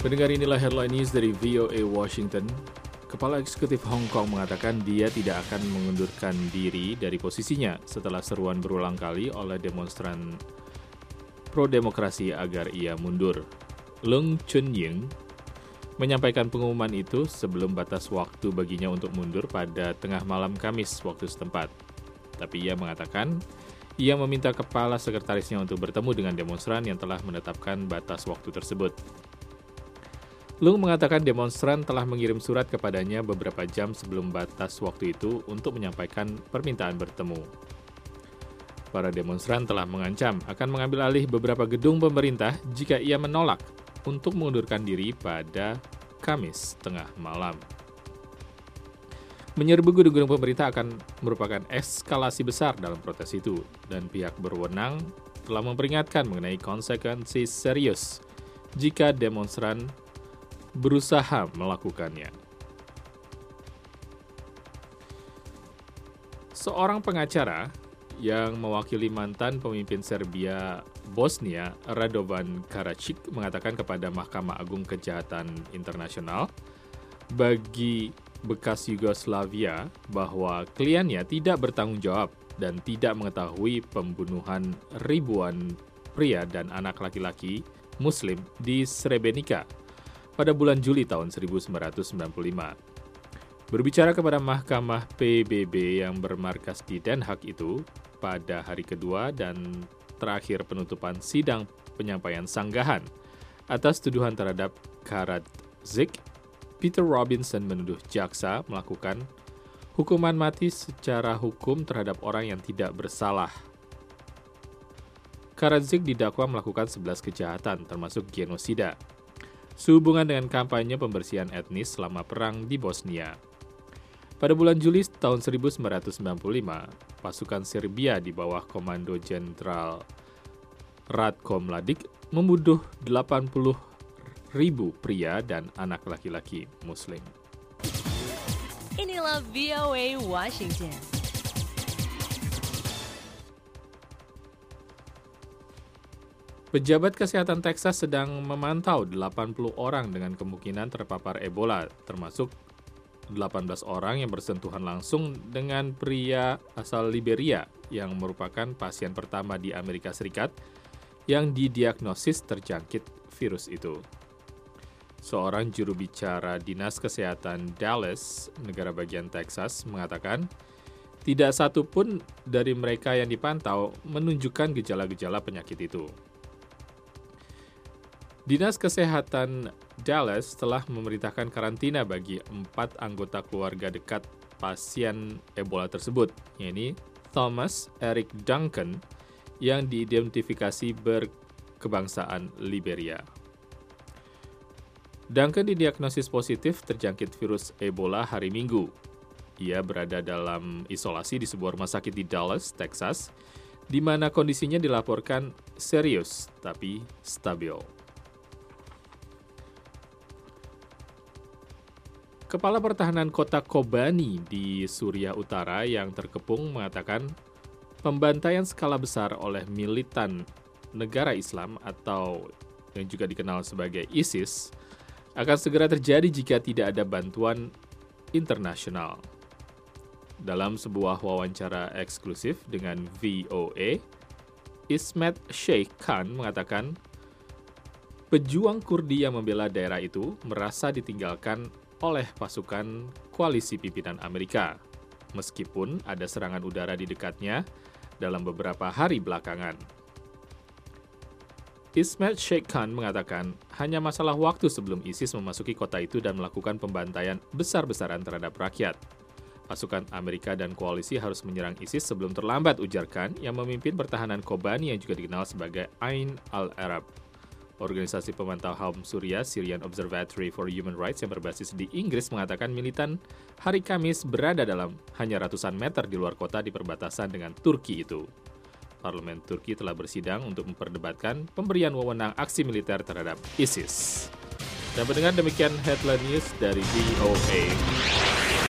Pendengar, inilah headline news dari VOA Washington. Kepala Eksekutif Hong Kong mengatakan dia tidak akan mengundurkan diri dari posisinya setelah seruan berulang kali oleh demonstran pro-demokrasi agar ia mundur. Leung Chun-ying menyampaikan pengumuman itu sebelum batas waktu baginya untuk mundur pada tengah malam Kamis waktu setempat. Tapi ia mengatakan ia meminta kepala sekretarisnya untuk bertemu dengan demonstran yang telah menetapkan batas waktu tersebut. Leung mengatakan demonstran telah mengirim surat kepadanya beberapa jam sebelum batas waktu itu untuk menyampaikan permintaan bertemu. Para demonstran telah mengancam akan mengambil alih beberapa gedung pemerintah jika ia menolak untuk mengundurkan diri pada Kamis tengah malam. Menyerbu gedung-gedung pemerintah akan merupakan eskalasi besar dalam protes itu, dan pihak berwenang telah memperingatkan mengenai konsekuensi serius jika demonstran berusaha melakukannya. Seorang pengacara yang mewakili mantan pemimpin Serbia Bosnia, Radovan Karadzic, mengatakan kepada Mahkamah Agung Kejahatan Internasional bagi bekas Yugoslavia bahwa kliennya tidak bertanggung jawab dan tidak mengetahui pembunuhan ribuan pria dan anak laki-laki Muslim di Srebrenica pada bulan Juli tahun 1995. Berbicara kepada Mahkamah PBB yang bermarkas di Den Haag itu, pada hari kedua dan terakhir penutupan sidang penyampaian sanggahan atas tuduhan terhadap Karadzic, Peter Robinson menuduh jaksa melakukan hukuman mati secara hukum terhadap orang yang tidak bersalah. Karadzic didakwa melakukan 11 kejahatan, termasuk genosida, sehubungan dengan kampanye pembersihan etnis selama perang di Bosnia. Pada bulan Juli tahun 1995, pasukan Serbia di bawah Komando Jenderal Ratko Mladic membunuh 80.000 pria dan anak laki-laki Muslim. Inilah VOA Washington. Pejabat kesehatan Texas sedang memantau 80 orang dengan kemungkinan terpapar Ebola, termasuk 18 orang yang bersentuhan langsung dengan pria asal Liberia yang merupakan pasien pertama di Amerika Serikat yang didiagnosis terjangkit virus itu. Seorang juru bicara Dinas Kesehatan Dallas, negara bagian Texas, mengatakan tidak satu pun dari mereka yang dipantau menunjukkan gejala-gejala penyakit itu. Dinas Kesehatan Dallas telah memerintahkan karantina bagi 4 anggota keluarga dekat pasien Ebola tersebut, yaitu Thomas Eric Duncan yang diidentifikasi berkebangsaan Liberia. Duncan didiagnosis positif terjangkit virus Ebola hari Minggu. Ia berada dalam isolasi di sebuah rumah sakit di Dallas, Texas, di mana kondisinya dilaporkan serius tapi stabil. Kepala Pertahanan Kota Kobani di Suriah Utara yang terkepung mengatakan pembantaian skala besar oleh militan negara Islam atau yang juga dikenal sebagai ISIS akan segera terjadi jika tidak ada bantuan internasional. Dalam sebuah wawancara eksklusif dengan VOA, Ismet Sheikh Khan mengatakan pejuang Kurdi yang membela daerah itu merasa ditinggalkan oleh pasukan koalisi pimpinan Amerika, meskipun ada serangan udara di dekatnya dalam beberapa hari belakangan. Ismet Sheikh Khan mengatakan hanya masalah waktu sebelum ISIS memasuki kota itu dan melakukan pembantaian besar-besaran terhadap rakyat. Pasukan Amerika dan koalisi harus menyerang ISIS sebelum terlambat, ujar Khan yang memimpin pertahanan Kobani yang juga dikenal sebagai Ain al-Arab. Organisasi pemantau HAM Suriah, Syrian Observatory for Human Rights yang berbasis di Inggris mengatakan militan hari Kamis berada dalam hanya ratusan meter di luar kota di perbatasan dengan Turki itu. Parlemen Turki telah bersidang untuk memperdebatkan pemberian wewenang aksi militer terhadap ISIS. Dan pendengar, demikian headline news dari VOA.